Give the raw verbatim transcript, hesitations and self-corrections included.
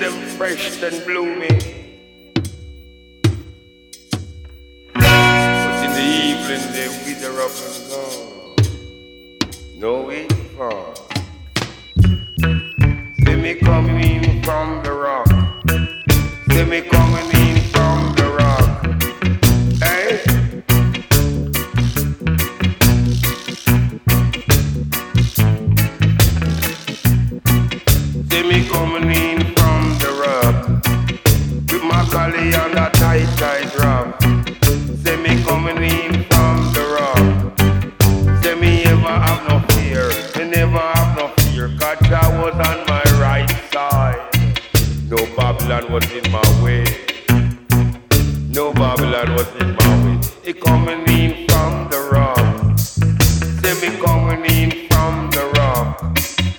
them fresh and blooming. But in the evening they wither up and gone. No way to fall. See me coming in from the rock. See me coming in from the rock. Hey? See me coming in